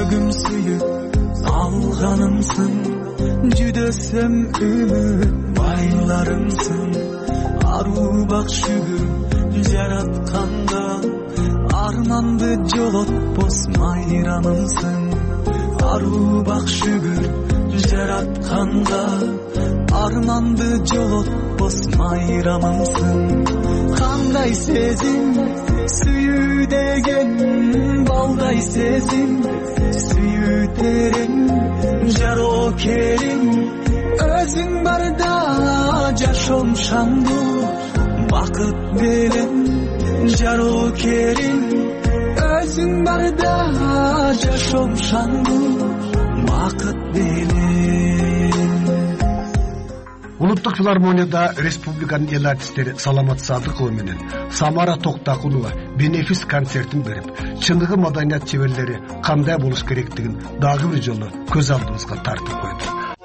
жүрөгүм сүйүп алганымсың, жүдөсөм үмүт байларымсың. Аруу бак шүгүр жаратканга, арманды жолотпос майрамымсың. Аруу бак шүгүр жаратканга, арманды жолотпос майрамымсың. Кандай сезим сүйүү деген, балдай сезим сүйүү терең. Жарокерим өзүң барда жашоом шаңдуу бакыт белем. Жарокерим өзүң барда жашоом шаңдуу бакыт белем. Улуттук филармонияда республиканын эл артисттери Саламат Садыкова менен Самара Токтакулова бенефис концертин берип, чындыгы маданият чеберлери кандай болуш керектигин дагы бир жолу көз алдыбызга тартып койду.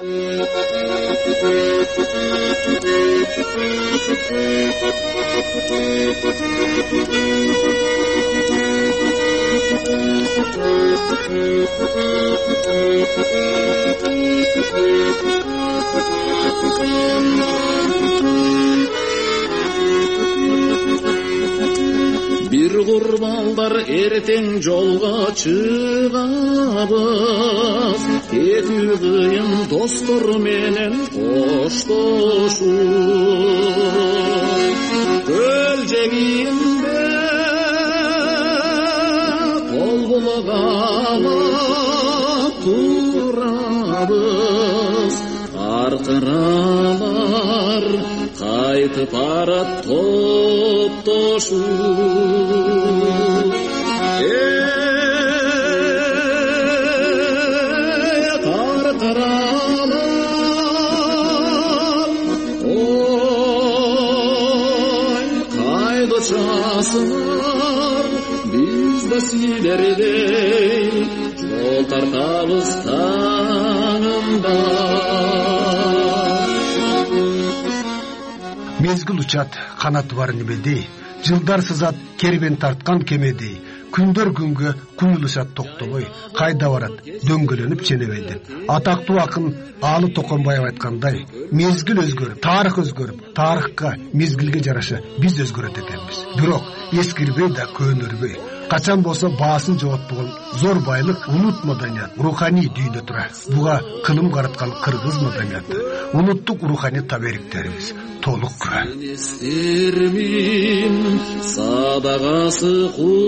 Бир курмалдар эртең жолго чыгабыз, кетүү кыйын достор менен коштошуп. Көл жегинде кол булгап турабыз, аркыралар кайтып барат топтошуп. Каркыралар ой кайда часыңар, биз да силердей жол тартабыз таңында. Мезгил учат, канаты бар немедей, жылдар сызат, кербен тарткан кемедей. Күндөр күнгө куюлушат токтобой, кайда барат дөңгөлөнүп ченебейди. Атактуу акын Алы Токонбаев айткандай, мезгил өзгөрүп, тарых өзгөрүп, тарыхка, мезгилге жараша биз өзгөрөт экенбиз. Бирок эскирбей да көөнөрбөй, качан болсо баасын жоготпогон зор байлык улут маданият, руханий дүйнө тура. Буга кылым караткан кыргыз маданияты, улуттук руханий табериктерибиз толук күбө. Садагасы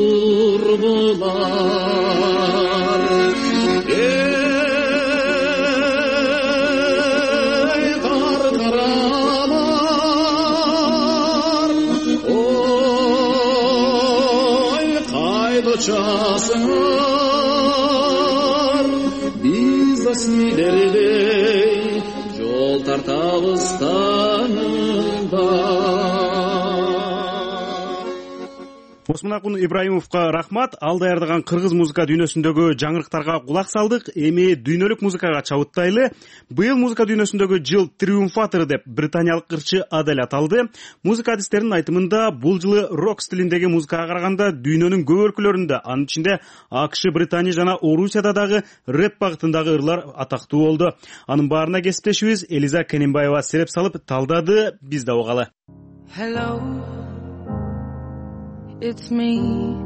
курбулар, каркыралар ой кайда часыңар, биз да силердей жол тартабыз таңында. Осмонакун Ибраимовго рахмат. Ал даярдаган кыргыз музыка дүйнөсүндөгү жаңырыктарга кулак салдык. Эми дүйнөлүк музыкага чабыттайлы. Быйыл музыка дүйнөсүндөгү жыл триумфатору деп британиялык ырчы Адель аталды. Музыка адистеринин айтымында бул жылы рок стилиндеги музыкага караганда дүйнөнүн көп өлкөлөрүндө, анын ичинде АКШ, Британия жана Орусияда дагы рэп багытындагы ырлар атактуу болду. Анын баарына кесиптешибиз Элиза Кененбаева сереп салып талдады. Биз да угалы. Hello, it's me.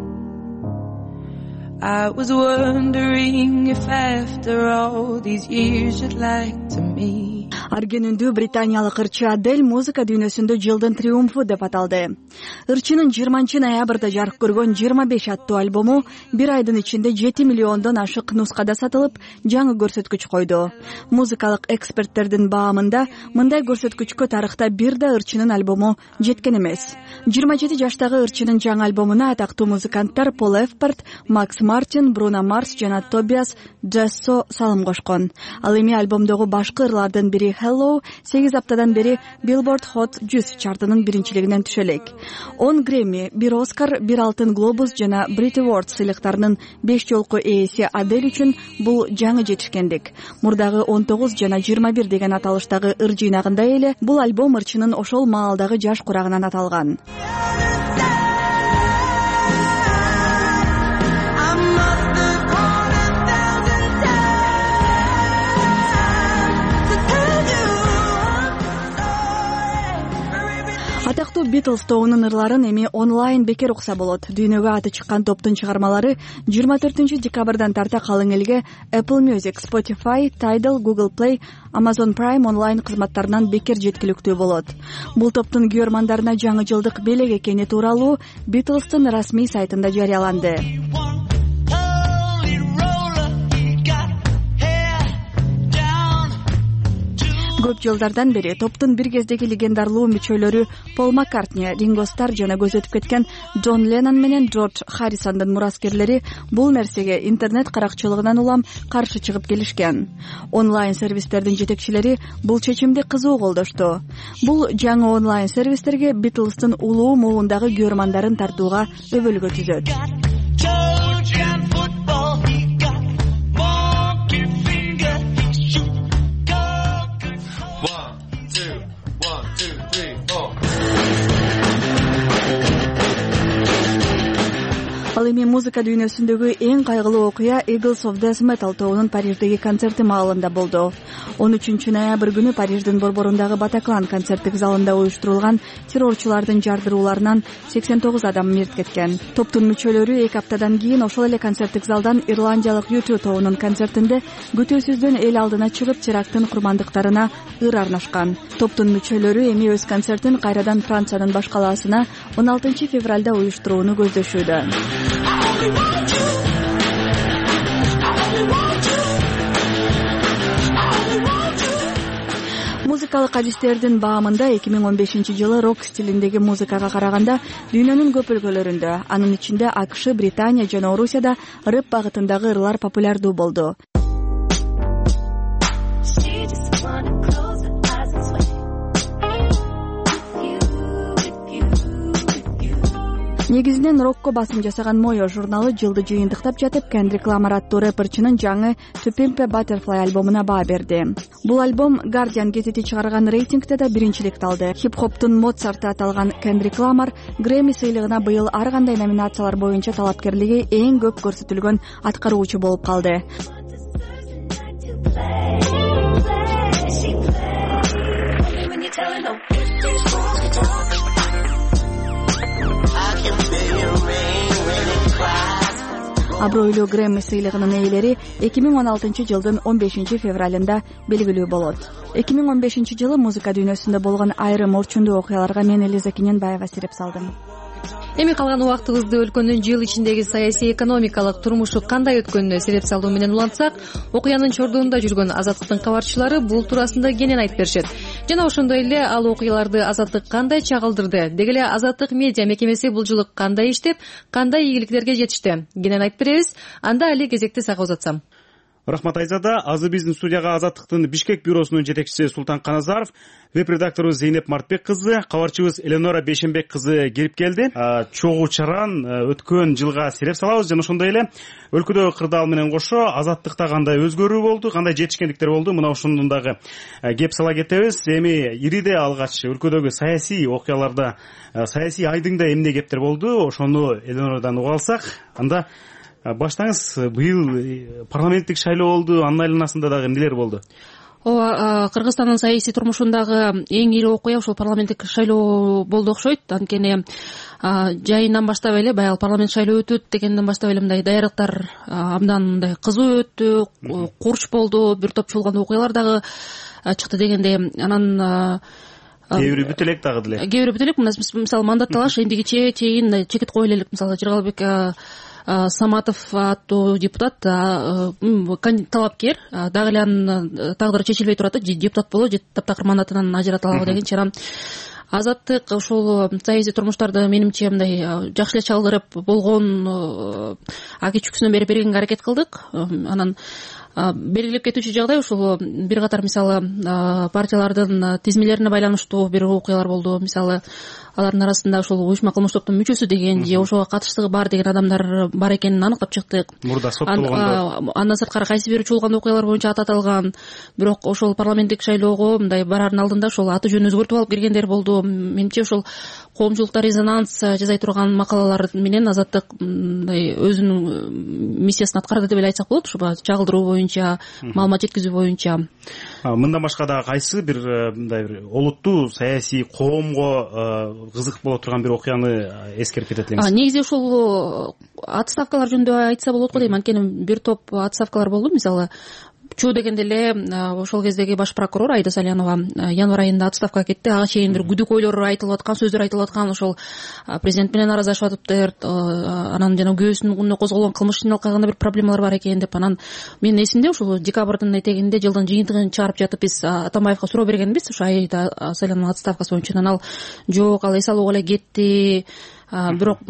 I was wondering if after all these years you'd like to meet. Аргенүндүү британиялык ырчы Адель музыка дүйнөсүндө жылдын триумфу деп аталды. Ырчынын 20-ноябрда жарык көргөн 25 аттуу альбому бир айдын ичинде 7 миллиондон ашык нускада сатылып, жаңы көрсөткүч койду. Музыкалык эксперттердин баамында мындай көрсөткүчкө тарыхта бир да ырчынын альбому жеткен эмес. 27 жаштагы ырчынын жаңы альбомуна атактуу музыканттар Пол Эфпорт, Макс Мартин, Бруно Марс жана Тобиас Джессо салым кошкон. Ал эми альбомдогу башкы ырлардын бири Hello 8 аптадан бери Billboard Hot 100 чартынын биринчилигинен түшө элек. 10 Грэмми, 1 Оскар, 1 Алтын Глобус жана Brit Awards сыйлыктарынын 5 жолку ээси Адель үчүн бул жаңы жетишкендик. Мурдагы 19 жана 21 деген аталыштагы ыр жыйнагындай эле бул альбом ырчынын ошол маалдагы жаш курагынан аталган. Beatles тобунун ырларын эми онлайн бекер укса болот. Дүйнөгө аты чыккан топтун чыгармалары 24 декабрдан тарта калың элге Apple Music, Spotify, Tidal, Google Play, Amazon Prime онлайн кызматтарынан бекер жеткиликтүү болот. Бул топтун күйөрмандарына жаңы жылдык белек экени тууралуу Beatles'тын расмий сайтында жарыяланды. Көп жылдардан бери топтун бир кездеги легендарлуу мүчөлөрү Пол Маккартни, Ринго Стар жана көз өтүп кеткен Джон Леннон менен Джордж Харрисондун мураскерлери бул нерсеге интернет каракчылыгынан улам каршы чыгып келишкен. Онлайн сервистердин жетекчилери бул чечимди кызуу колдошту. Бул жаңы онлайн сервистерге Beatles'тын улуу моундагы күйөрмандарын тартууга өбөлгө түзөт. Ал эми музыка дүйнөсүндөгү эң кайгылуу окуя Eagles of Death Metal тобунун Париждеги концерти маалында болду. 13 ноябрь күнү Париждин борборундагы Батаклан концерттик залында уюштурулган террорчулардын жардырууларынан 89 адам мерт кеткен. Топтун мүчөлөрү 2 аптадан кийин ошол эле концерттик залдан ирландиялык U2 тобунун концертинде күтүүсүздөн эл алдына чыгып теракттын курмандыктарына ыр арнашкан. Топтун мүчөлөрү эми өз концертин кайрадан Франциянын баш калаасына 16 февралда уюштурууну көздөшүүдө. Музыкалык адистердин баамында 2015 жылы рок стилиндеги музыкага караганда дүйнөнүн көп өлкөлөрүндө, анын ичинде АКШ, Британия жана Орусияда рэп багытындагы ырлар популярдуу болду. Негизинен рокко басым жасаган Moyo журналы жылды жыйынтыктап жатып, Kendrick Lamar аттуу рэперчинин жаңы To Pimp a Butterfly альбомуна баа берди. Бул альбом Guardian гезити чыгарган рейтингде да биринчиликти алды. Хип-хоптун Моцарты аталган Kendrick Lamar Grammy сыйлыгына быйыл ар кандай номинациялар боюнча талапкерлиги эң көп көрсөтүлгөн аткаруучу болуп калды. Абройлуу Грэмми сыйлыгынын ээлери 2016 жылдын 15 февралында белгилүү болот. 2015 жылы музыка дүйнөсүндө болгон айрым орчундуу окуяларга мен Элиза Кененбаева сирип салдым. Эми калган убактыбызды өлкөнүн жыл ичиндеги саясий экономикалык турмушу кандай өткөнүнө сирип салуу менен улантсак, окуянын чордуунда жүргөн Азаттыктын кабарчылары бул туурасында кенен айтып беришет. Жана ошондой эле ал окуяларды Азаттык кандай чагылдырды, деги эле Азаттык медиа мекемеси бул жылы кандай иштеп, кандай ийгиликтерге жетишти, кенен айтып беребиз. Анда али кезекти сага узатсам. Рахмат Айзада. Азыр биздин студияга Азаттыктын Бишкек бюросунун жетекчиси Султан Каназаров, веб-редакторубуз Зейнеп Мартбек кызы, кабарчыбыз Эленора Бейшенбек кызы келип келди. Чогуу чаран өткөн жылга сирип салабыз жана ошондой эле өлкөдөгү кырдаал менен кошо Азаттыкта кандай өзгөрүү болду, кандай жетишкендиктер болду, мына ошондон дагы кеп сала кетебиз. Эми ириде алгач өлкөдөгү саясий окуяларда, саясий айдыңда эмне кептер болду, ошону Эленорадан угуп алсак, анда баштаңыз. Быйыл парламенттик шайлоо болду, анын айланасында дагы эмнелер болду? Ооба, Кыргызстандын саясий турмушундагы эң ири окуя ушул парламенттик шайлоо болду окшойт. Анткени жайынан баштап эле баягы парламент шайлоо өтөт дегенден баштап эле мындай даярдыктар абдан мындай кызуу өттү, курч болду, бир топ чуулган окуялар дагы чыкты дегендей. Анан кээ бири бүтө элек дагы деле. Кээ бири бүтө элек, мисалы мандат талаш эндигиче чейин чекит кое элек. Мисалы Жыргалбек Саматов аттуу депутат, талапкер, дагы эле анын тагдыры чечилбей турат, депутат болобу же таптакыр мандатынан ажырата алабы деген чара. Азаттык ушул саясий турмуштарды менимче мындай жакшы эле чалдырып болгон аки чүкүсүнөн бери бергенге аракет кылдык. Анан белгилеп кетүүчү жагдай ушул бир катар мисалы партиялардын тизмелерине байланыштуу бир окуялар болду. Мисалы алардын арасында ушул уюшма кылмыш топтун мүчөсү деген же ошого катыштыгы бар деген адамдар бар экенин аныктап чыктык. Мурда соттолгондо. Андан сырткары кайсы бир чуулган окуялар боюнча ат аталган. Бирок ошол парламенттик шайлоого мындай барардын алдында ошол аты жөнүн өзгөртүп алып киргендер болду. Менимче ошол коомчулукта резонанс жасай турган макалалар менен Азаттык мындай өзүнүн миссиясын аткарды деп эле айтсак болот. Ушул чагылдыруу боюнча, маалымат жеткизүү боюнча. Мындан башка дагы кайсы бир мындай бир олуттуу саясий коомго кызык боло турган бир окуяны эскерип кетет элеңиз. Негизи ушул отставкалар жөнүндө айтса болот го дейм. Анткени бир топ отставкалар болду. Мисалы чуу дегенде эле ошол кездеги баш прокурор Аида Салянова январь айында отставкага кетти. Ага чейин бир күдүкөйлөр айтылып аткан, сөздөр айтылып аткан, ошол президент менен араздашып атыптыр, анан жана күбөсүнүн күнүнө козголгон кылмыш ишине алкагында бир проблемалар бар экен деп. Анан менин эсимде ушул декабрдын этегинде жылдын жыйынтыгын чыгарып жатып биз Атамбаевга суроо бергенбиз ушу Аида Салянованын отставкасы боюнча. Анан ал жок, ал эс алууга эле кетти, бирок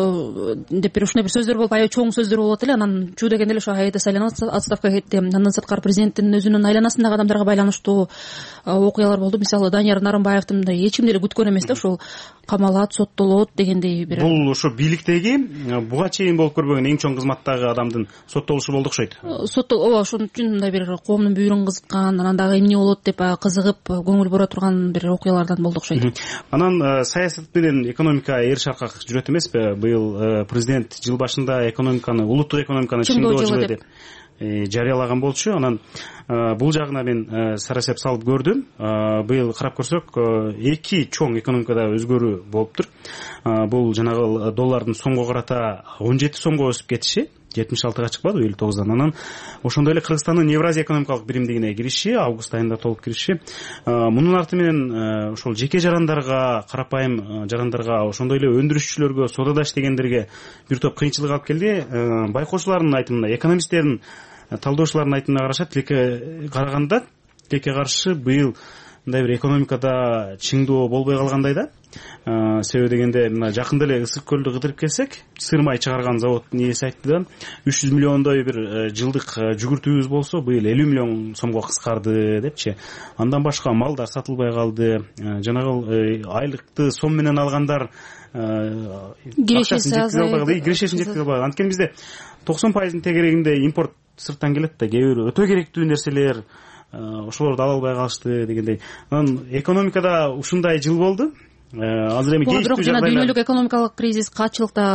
деп бир ушундай бир сөздөр болуп, аябай чоң сөздөр болуп эле. Анан чуу дегенде эле ошо Аида Салянова отставкага кетти. Андан сырткары президенттин өзүнүн айланасындагы адамдарга байланыштуу окуялар болду. Мисалы Данияр Нарымбаевди мындай эч ким деле күткөн эмес да, ушул камалат, соттолот дегендей бир. Бул ошо бийликтеги буга чейин болуп көрбөгөн эң чоң кызматтагы адамдын соттолушу болду окшойт. Ооба, ошон үчүн мындай бир коомдун бүйүрүн кызыккан, анан дагы эмне болот деп кызыгып көңүл бура турган бир окуялардан болду окшойт. Анан саясат менен экономика эр шаркак жүрөт эмеспи? Быйыл президент жыл башында экономиканы, улуттук экономиканы чыңдоо жылы деп жарыялаган болчу. Анан бул жагына мен сарасеп салып көрдүм. Быйыл карап көрсөк, эки чоң экономикада өзгөрүү болуптур. Бул жанагы доллардын сомго карата 17 сомго өсүп кетиши, 76-га чыкпады, 59-дан. Анан ошондой эле Кыргызстандын Евразия экономикалык биримдигине кириши, август айында толук кириши. Мунун арты менен ошол жеке жарандарга, карапайым жарандарга, ошондой эле өндүрүшчүлөргө, содадаш дегендерге бир топ кыйынчылык алып келди. Байкоочулардын айтымында, экономисттердин, талдоочулардын айтымына караганда, тилекке каршы быйыл мындай бир экономикада чыңдоо болбой калгандай да. Себеби дегенде мына жакында эле Ысык көлдү кыдырып келсек, сыр май чыгарган заводдун ээси айтты да, 300 миллиондой бир жылдык жүгүртүүбүз болсо, быйыл 50 миллион сомго кыскарды депчи. Андан башка малдар сатылбай калды. Жанагы айлыкты сом менен алгандар кирешесин жеткизе албаган. Анткени бизде 90% тегерегинде импорт сырттан келет да, кээ бир өтө керектүү нерселер ошолорду ала албай калышты дегендей. Анан экономикада ушундай жыл болду. Азыр эми бирок жана дүйнөлүк экономикалык кризис катчылыкта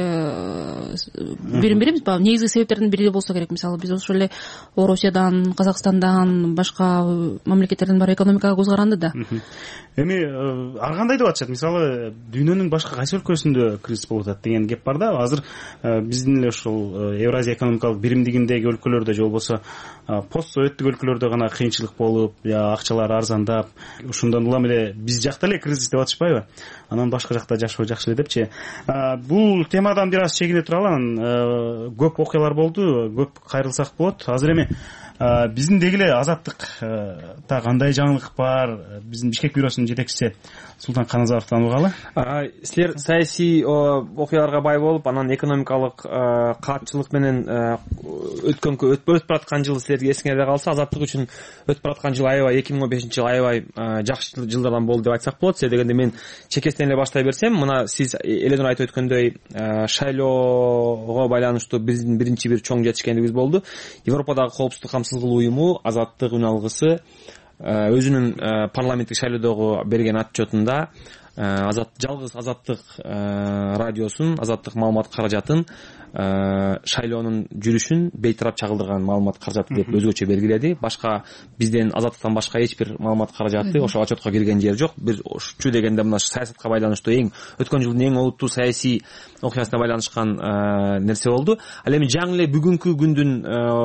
бирин беребиз. Негизги себептердин бири болсо керек. Мисалы биз ошол эле Орусиядан, Казакстандан, башка мамлекеттерден бар экономикага көз каранды да. Эми ар кандай деп атышат? Мисалы дүйнөнүн башка кайсы өлкөсүндө кризис болуп атат деген кеп бар да. Азыр биздин эле ушул Евразия экономикалык биримдигиндеги өлкөлөрдө же болбосо постсоветтик өлкөлөрдө гана кыйынчылык болуп, акчалар арзандап, ушундан улам эле биз жакта эле кризис деп атышпайбы? Анан башка жакта жашоо жакшы эле депчи. Бул темадан бир аз чегине туралы. Анан көп окуялар болду, көп кайрылсак болот. Азыр эми биздин деги эле Азаттыкта кандай жаңылык бар? Биздин Бишкек бюросунун жетекчиси Султан Каназаровдон угалы. Силер саясий окуяларга бай болуп, анан экономикалык катчылык менен өтүп бараткан жыл силерге эсиңерде калса, Азаттык үчүн өтүп бараткан жыл аябай 2015 жыл аябай жакшы жылдардан болду деп айтсак болот. Себеби дегенде мен чекесинен эле баштай берсем, мына сиз Эленур айтып өткөндөй шайлоого байланыштуу биздин биринчи бир чоң жетишкендигибиз болду. Европадагы коопсуздук камсыздык уюму Азаттык үн алгысы өзүнүн парламенттик шайлоодогу берген отчетунда жалгыз Азаттык радиосун, Азаттык маалымат каражатын шайлоонун жүрүшүн бейтарап чагылдырган маалымат каражаты деп өзгөчө белгиледи. Башка бизден Азаттыктан башка эч бир маалымат каражаты ошол отчетко кирген жери жок. Бир чу дегенде мына саясатка байланыштуу өткөн жылдын эң олуттуу саясий окуясына байланышкан нерсе болду. Ал эми жаңы эле бүгүнкү күндүн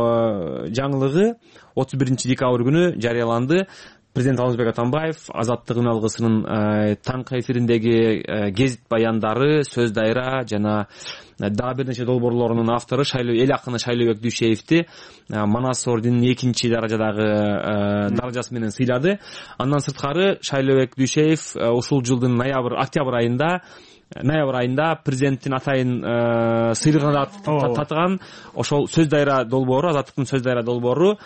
жаңылыгы 31-декабрь күнү жарыяланды. Президент Алмазбек Атамбаев Азаттык үн алгысынын таңкы эфириндеги гезит баяндары, сөз дайра жана дагы бир нече долбоорлорунун автору эл акыны Шайлообек Дүйшеевди Манас орденинин 2-чи даражасы менен сыйлады. Андан сырткары Шайлообек Дүйшеев ушул жылдын октябрь айында президенттин атайын сыйлыгына татыган ошол сөз дайра долбоору, Азаттыктын сөз дайра долбоору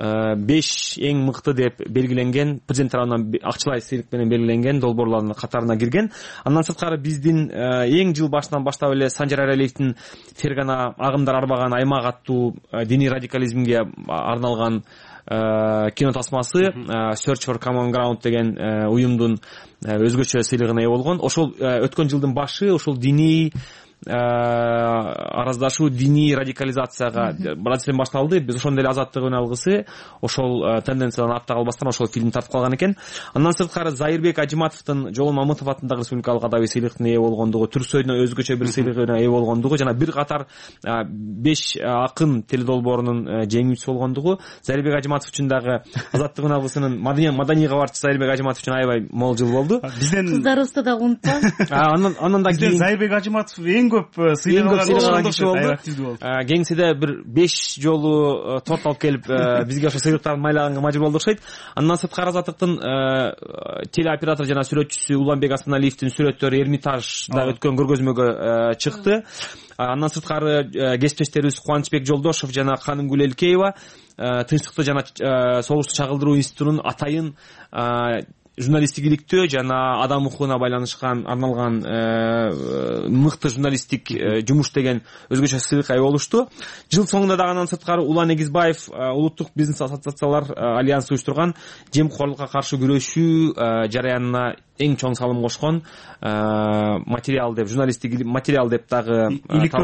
5 эң мыкты деп белгиленген, президент тарабынан акчалай сыйлык менен белгиленген долбоорлордун катарына кирген. Андан сырткары биздин эң жыл башынан баштап эле Санжар Аралиевдин Фергана агымдар арбаган аймак аттуу диний радикализмге арналган кино тасмасы Search for Common Ground деген уюмдун өзгөчө сыйлыгына ээ болгон. Ошол өткөн жылдын башы ошол диний араздашуу, диний радикализацияга процесстен башталды. Биз ошондой эле Азаттык үн алгысы ошол тенденциядан артта калбастан ошол фильм тартып калган экен. Андан сырткары Зайырбек Ажиматовдун Жолон Мамытов атындагы республикалык адабий сыйлыктын ээ болгондугу, Түрксойдун өзгөчө бир сыйлыгына ээ болгондугу жана бир катар 5 акын теледолбоорунун жеңүүчүсү болгондугу, Зайырбек Ажиматов үчүн дагы Азаттык үн алгысынын маданий кабарчысы Зайырбек Ажиматов үчүн аябай мол жыл болду. Бизден кыздарыбызды дагы унутпа. Андан да кийин Зайырбек Ажиматов эң көп сыйлык алган киши болду. Кеңседе бир 5 жолу торт алып келип бизге ошо сыйлыктарды майлаганга мажбур болду окшойт. Андан сырткары Азаттыктын телеоператор жана сүрөтчүсү Уланбек Асаналиевдин сүрөттөрү Эрмитажда өткөн көргөзмөгө чыкты. Андан сырткары кесиптештерибиз Кубанычбек Жолдошов жана Канымгүл Элкеева Тынчтыкты жана согушту чагылдыруу институтунун атайын журналисттик иликтөө жана адам укугуна байланышкан арналган мыкты журналисттик жумуш деген өзгөчө сыйлыкка ээ болушту. Жыл соңунда дагы андан сырткары Улан Эгизбаев улуттук бизнес ассоциациялар альянсы уюштурган жемкорлукка каршы күрөшүү жараянына эң чоң салым кошкон материал деп, журналисттик материал деп дагы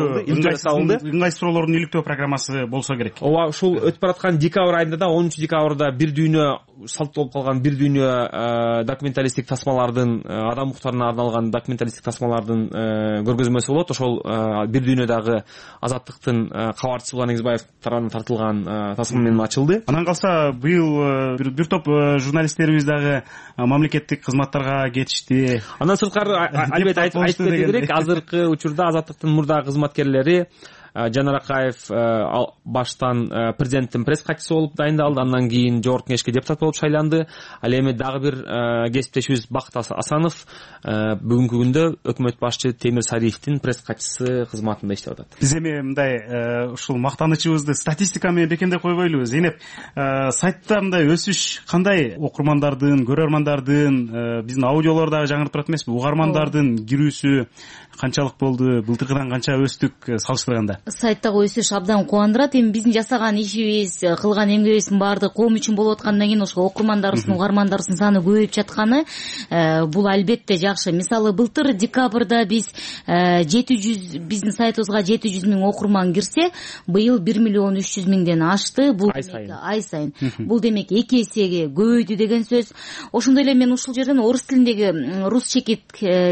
ыңгай суроолордун иликтөө программасы болсо керек. Ооба, ушул өтүп бараткан декабрь айында да 10 декабрда бир дүйнө салт болуп калган бир дүйнө документалисттик тасмалардын адам укуктарына арналган документалисттик тасмалардын көргөзмөсү болот. Ошол бир дүйнөдөгү Азаттыктын кабарчысы Улан Эгизбаев тарабынан тартылган тасма менен ачылды. Анан калса быйыл бир топ журналисттерибиз дагы мамлекеттик кызматтарга кетишти. Андан сырткары албетте айтып кетүү керек, азыркы учурда Азаттыктын мурдагы кызматкерлери Жанар Акаев баштан президенттин пресс катчысы болуп дайындалды, андан кийин жогорку кеңешке депутат болуп шайланды. Ал эми дагы бир кесиптешибиз Бакыт Асанов бүгүнкү күндө өкмөт башчы Темир Сариевдин пресс катчысы кызматында иштеп атат. Биз эми мындай ушул мактанычыбызды статистика менен бекемдеп койбойлубу? Зейнеп, сайтта мындай өсүш кандай? Окурмандардын, көрөрмандардын, биздин аудиолор дагы жаңырып турат эмеспи? Угармандардын кирүүсү канчалык болду? Былтыркыдан канча өстүк салыштырганда? Сайттагы өсүш абдан кубандырат. Эми биздин жасаган ишибиз, кылган эмгегибиздин баардыгы коом үчүн болуп аткандан кийин ошо окурмандарыбыздын, угармандарыбыздын саны көбөйүп жатканы бул албетте жакшы. Мисалы, былтыр декабрда биз 700 биздин сайтыбызга 700 миң окурман кирсе, быйыл 1 миллион 300 миңден ашты. Бул ай сайын. Бул демек 2 эсеге көбөйдү деген сөз. Ошондой эле мен ушул жерден орус тилиндеги рус чекит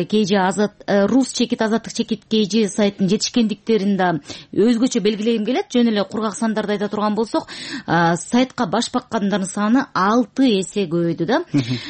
Азаттык чекит KG сайттын жетишкендиктерин да өзгөчө белгилегим келет. Жөн эле кургак сандарды айта турган болсок, сайтка баш баккандардын саны 6 эсе көбөйдү да.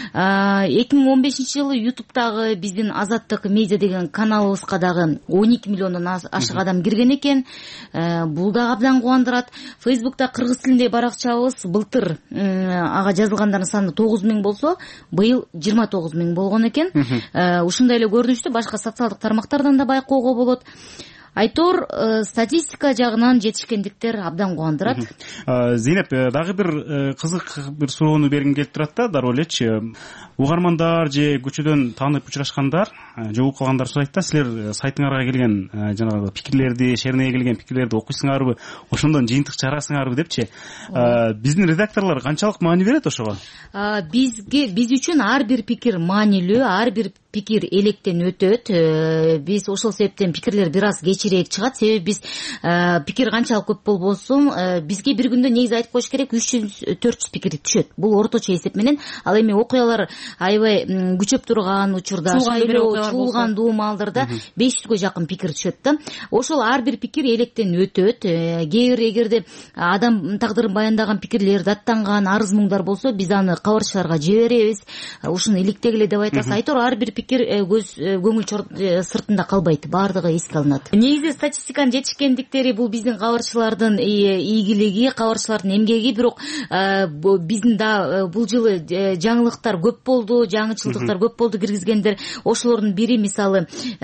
2015-жылы YouTube'дагы биздин Азаттык медиа деген каналыбызга дагы 12 миллиондон ашык адам кирген экен. Бул да абдан кубандырат. Facebook'та кыргыз тилиндеги баракчабыз былтыр ага жазылгандардын саны 9 миң болсо, быйыл 29 миң болгон экен. Ушундай эле көрүнүштү башка социалдык тармактардан да байкоого болот. Айтор статистика жагынан жетишкендиктер абдан кубандырат. Зейнеп, дагы бир кызык бир суроону бергим келип турат да, дароо элечи. Угармандар же көчөдөн таанып учурашкандар, жогуп калгандар сурайт да, силер сайтыңарга келген жанагы пикирлерди, шерине келген пикирлерди окуйсуңарбы, ошондон жыйынтык чыгарасыңарбы депчи. Биздин редакторлор канчалык маани берет ошого? Биз үчүн ар бир пикир маанилүү, ар бир пикир электен өтөт. Биз ошол себептен пикирлер бир аз кечирээк чыгат. Себеби биз пикир канчалык көп болбосун, бизге бир күндө негизи айтып коюш керек 300-400 пикир түшөт. Бул орточо эсеп менен. Ал эми окуялар аябай күчөп турган учурда, чуулган маалдарда 500гө жакын пикир түшөт да. Ошол ар бир пикир электен өтөт. Кээ бир эгерде адам тагдырын баяндаган пикирлер даттанган арыз муңдар болсо, биз аны кабарчыларга жиберебиз. Ушуну иликтегиле деп айтасыз. Айтор ар бир пикир көңүл сыртында калбайт, баардыгы эске алынат. Негизи статистиканын жетишкендиктери бул биздин кабарчылардын ийгилиги, кабарчылардын эмгеги. Бирок биздин да бул жылы жаңылыктар көп болду, жаңычылдыктар көп болду киргизгендер. Ошолордун бири мисалы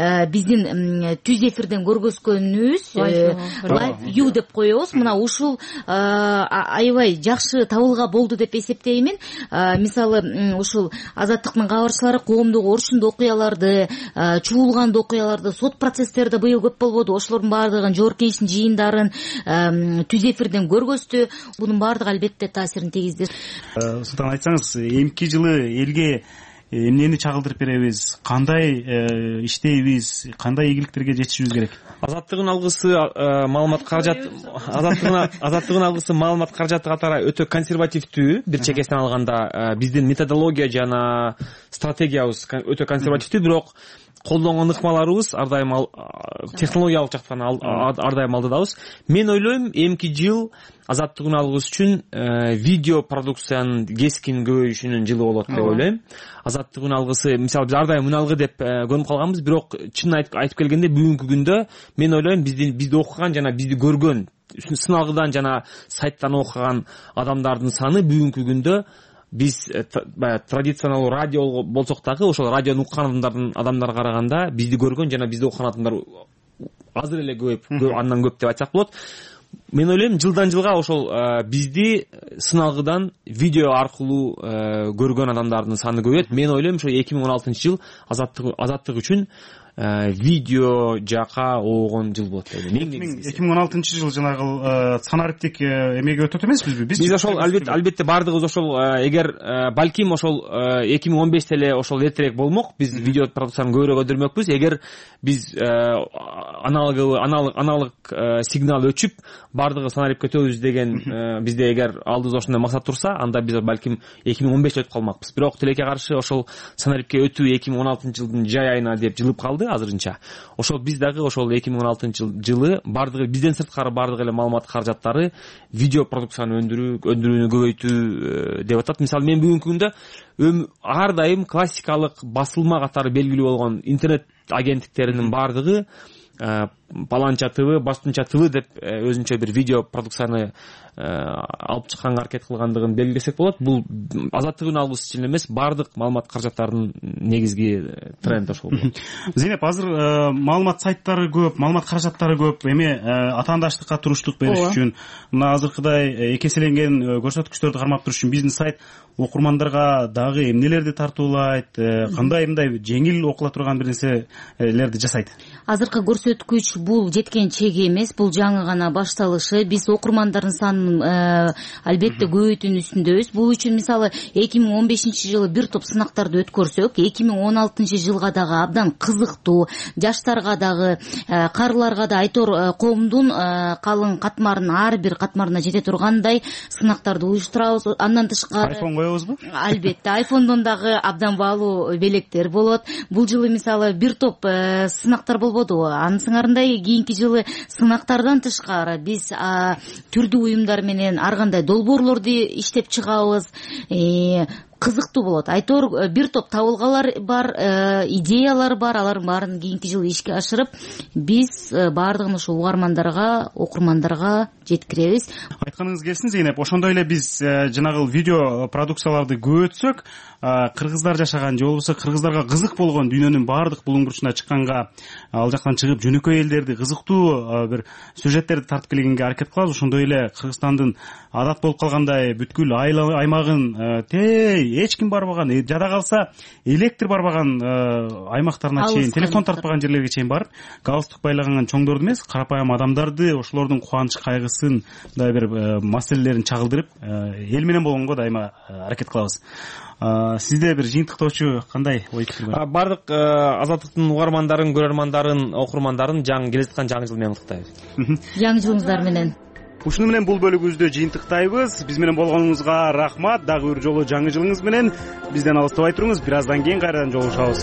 биздин түз эфирден көргөзгөнүбүз Live View деп коебуз. Мына ушул аябай жакшы табылга болду деп эсептеймин. Мисалы ушул Азаттыктын кабарчылары коомдогу орчундуу окуяларды, чуулгандуу окуяларды, сот процесстерди быйыл көп болбоду. Ошолордун баардыгын жогорку кеңештин жыйындарын түз эфирден көргөздү. Бунун баардыгы албетте таасирин тийгизди. Султан, айтсаңыз, эмки жылы элге эмнени чагылдырып беребиз, кандай иштейбиз, кандай ийгиликтерге жетишибиз керек? Азаттыгын алгысы маалымат каражат азаттыгын алгысы маалымат каражаты катары өтө консервативдүү. Бир чекесинен алганда биздин методология жана стратегиябыз өтө консервативдүү, бирок колдонгон ыкмаларыбыз ар дайым технологиялык жактан ар дайым алдыдабыз. Мен ойлойм, эмки жыл азаттыгын алгыс үчүн видео продукциянын кескин көбөйүшүнүн жылы болот деп ойлойм. Азаттыгын алгысы, мисалы биз ар дайым үналгы деп көрүнүп калганбыз, бирок чынын айтып келгенде бүгүнкү күндө мен ойлойм бизди окуган жана бизди көргөн, сыналгыдан жана сайттан окуган адамдардын саны бүгүнкү күндө биз традиционалдуу радио болсок дагы ошол радиону уккан адамдарга караганда бизди көргөн жана бизди окуган адамдар азыр эле көп, андан көп деп айтсак болот. Мен ойлойм, жылдан жылга ошол бизди сыналгыдан видео аркылуу көргөн адамдардын саны көбөйөт. Мен ойлойм, ошо 2016-жыл азаттык үчүн видео жака оогон жыл болот деп ойлойм. 2016-жыл жанагы санариптик эмеге өтөт эмеспизби? Биз ошол албетте бардыгыбыз ошол, эгер балким ошол 2015 эле ошол эртерээк болмок, биз видео продукцияны көбүрөөк өндүрмөкпүз. Эгер биз аналог сигнал өчүп бардыгы санарипке өтөбүз деген бизде эгер алдыбызда ошондой максат турса, анда биз балким 2015 өтүп калмакпыз. Бирок тилекке каршы ошол санарипке өтүү 2016-жылдын жай айына деп жылып калды азырынча. Ошол биз дагы ошол 2016-жылы бардыгы бизден сырткары бардык эле маалымат каражаттары видео продукцияны өндүрүүнү көбөйтүү деп атат. Мисалы, мен бүгүнкү күндө ар дайым классикалык басылма катары белгилүү болгон интернет агенттиктеринин бардыгы Паланча ТВ, Баштынча ТВ деп өзүнчө бир видео продукцияны алып чыкканга аракет кылгандыгын белгилесек болот. Бул азаттыгын алгыс үчүн эмес, бардык маалымат каражаттарынын негизги тренди ошол. Зейнеп, азыр маалымат сайттары көп, маалымат каражаттары көп, эми атаандаштыкка туруштук бериш үчүн, мына азыркыдай экеселенген көрсөткүчтөрдү кармап туруш үчүн биздин сайт окурмандарга дагы эмнелерди тартуулайт, кандай мындай жеңил окула турган бир нерселерди жасайт? Азыркы көрсөткүч бул жеткен чеги эмес, бул жаңы гана башталышы. Биз окурмандардын санын албетте көбөйтүүнүн үстүндөбүз. Бул үчүн мисалы 2015-жылы бир топ сынактарды өткөрсөк, 2016-жылга дагы абдан кызыктуу, жаштарга дагы, карыларга да айтор коомдун калың катмарын ар бир катмарына жете тургандай сынактарды уюштурабыз. Андан тышкары iPhone коебузбу? Албетте, iPhone'дон дагы абдан баалуу белектер болот. Бул жылы мисалы бир топ сынактар болбоду. Анын сыңарындай кийинки жылы сынактардан тышкары биз түрдүү уюмдар менен ар кандай долбоорлорду иштеп чыгабыз. Кызыктуу болот. Айтор бир топ табылгалар бар, идеялар бар. Алардын баарын кийинки жылы ишке ашырып, биз баардыгын ушу угармандарга, окурмандарга жеткиребиз. Айтканыңыз келсин, Зейнеп. Ошондой эле биз жанагы видео продукцияларды көбөйтсөк, кыргыздар жашаган же болбосо кыргыздарга кызык болгон дүйнөнүн баардык булуң бурчуна чыкканга, ал жактан чыгып жөнөкөй элдерди, кызыктуу бир сюжеттерди тартып келгенге аракет кылабыз. Ошондой эле Кыргызстандын адат болуп калгандай бүткүл аймагын эч ким барбаган, жада калса электр барбаган аймактарына чейин, телефон тартпаган жерлерге чейин барып, галстук байлаган чоңдорду эмес, карапайым адамдарды, ошолордун кубаныч кайгысын, мындай бир маселелерин чагылдырып, эл менен болгонго дайыма аракет кылабыз. Сизде бир жыйынтыктоочу кандай ой пикир бар? Бардык азаттыктын угармандарын, көрөрмандарын, окурмандарын келе жаткан жаңы жыл менен куттуктайбыз. Жаңы жылыңыздар менен. Ушуну менен бул бөлүгүбүздү жыйынтыктайбыз. Биз менен болгонуңузга рахмат. Дагы бир жолу жаңы жылыңыз менен бизден алыстабай туруңуз. Бир аздан кийин кайрадан жолугушабыз.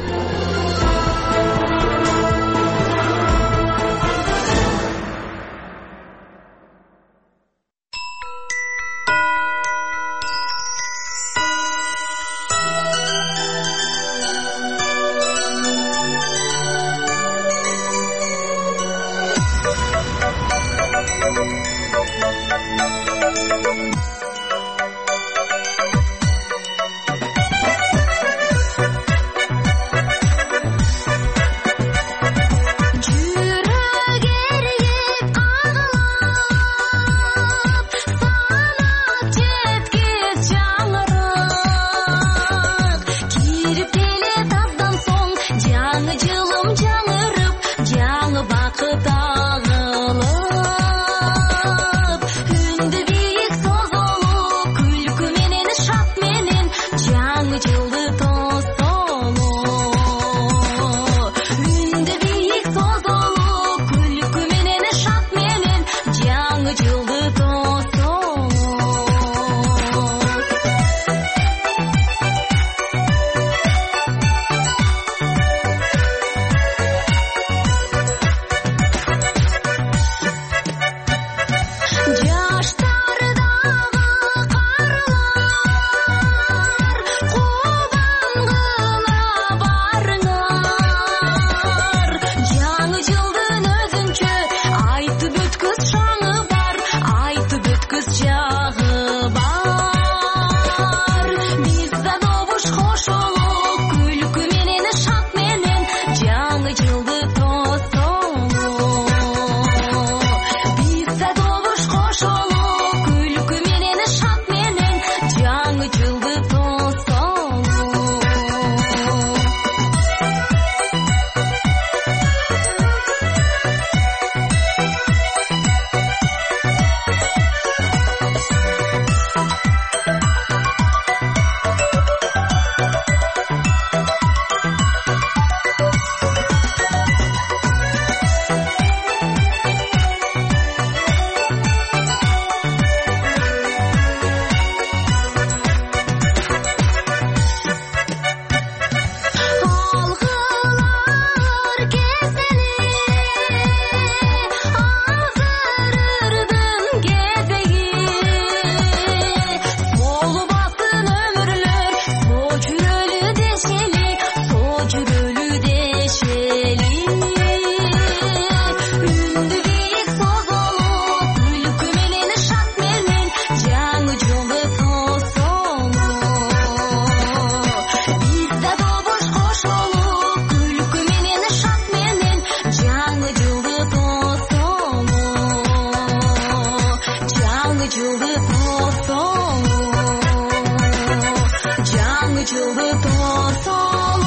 жылды тосолуп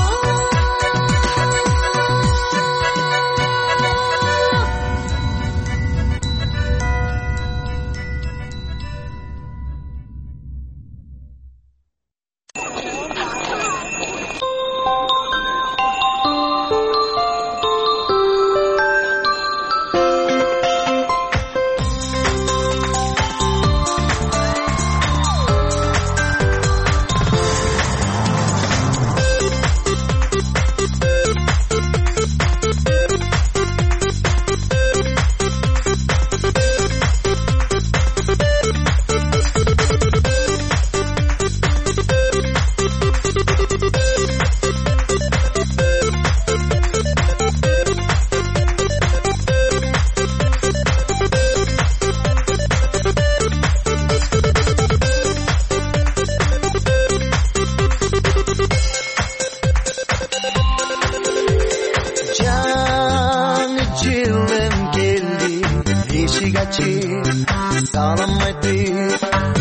Salam aytып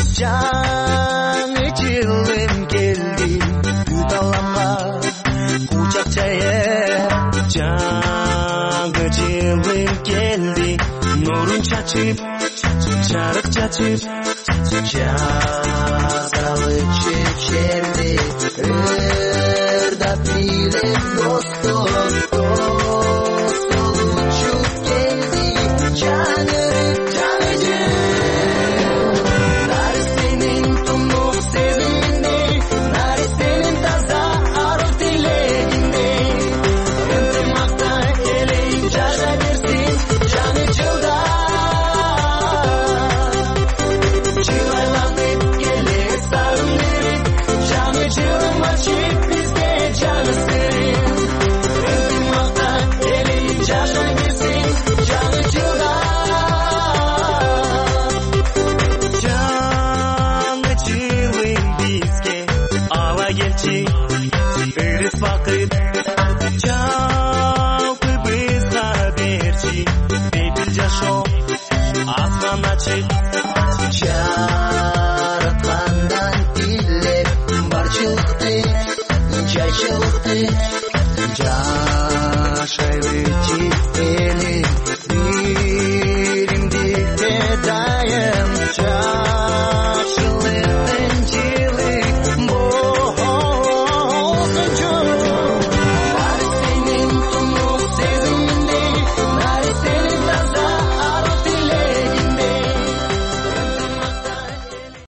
жаңы жылым келди күт аламга кучак жайып жаңы жылым келди нурун чачып жарык чачып жазалы чечер